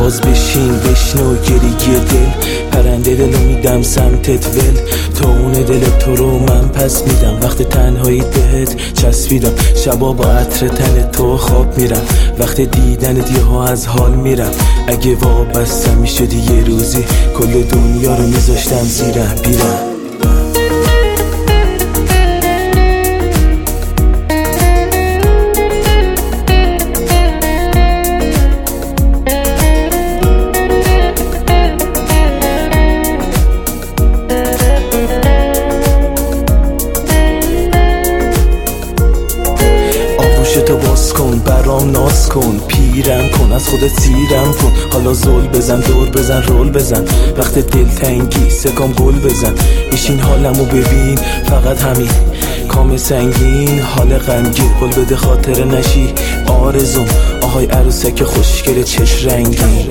باز بشین بشنو گریه دل، پرنده دلو میدم سمتت ول، تو اون دل تو رو من پس میدم، وقت تنهایی بهت چسبیدم، شبا با عطر تن تو خواب میرم، وقت دیدنت یهو از حال میرم، اگه وابستم میشدی یه روزی کل دنیا رو میذاشتم زیرم بیرم. تو باز کن برام ناز کن، پیرم کن از خودت سیرم کن، حالا زل بزن دور بزن رول بزن، وقت دلتنگی سکام گل بزن، بشین حالمو ببین فقط همین، کام سنگین حال غمگین، قول بده خاطر نشی آرزوم، آهای عروسک خوشگل چش رنگین.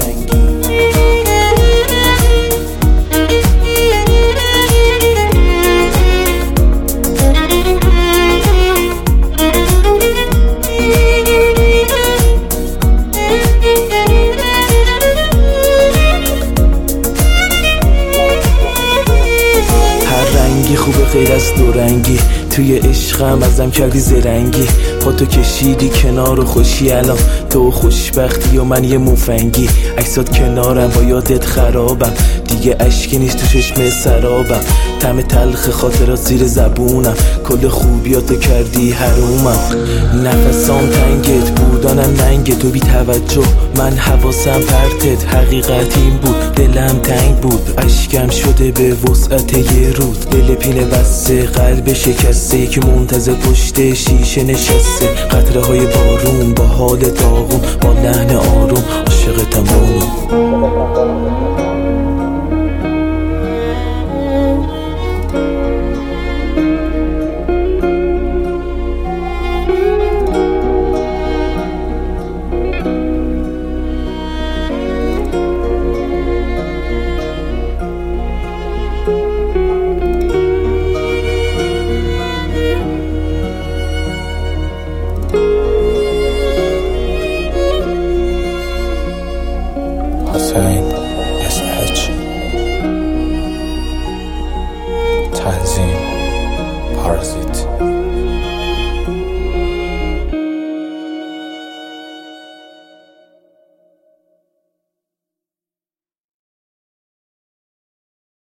خوبه غیر از دو رنگی، توی عشقم ازم کردی زرنگی، پا تو کشیدی کنار و خوشی الان، تو خوشبختی و من یه مفنگی، عکسات کنارم با یادت خرابم، دیگه اشکی نیست تو چشم سرابم، طعم تلخ خاطرات زیر زبونم، کل خوبیاتو کردی حرومم، نفسام تنگت بودانم ننگ تو بی توجه، من حواسم پرتت، حقیقت این بود دلم تنگ بود، اشکم شده به وسعت یه رود، دل پینه بسته قلب شکسته که منتظر پشت شیشه نشسته، قطره های بارون با حال داغون، با لحن آروم عاشق تمام.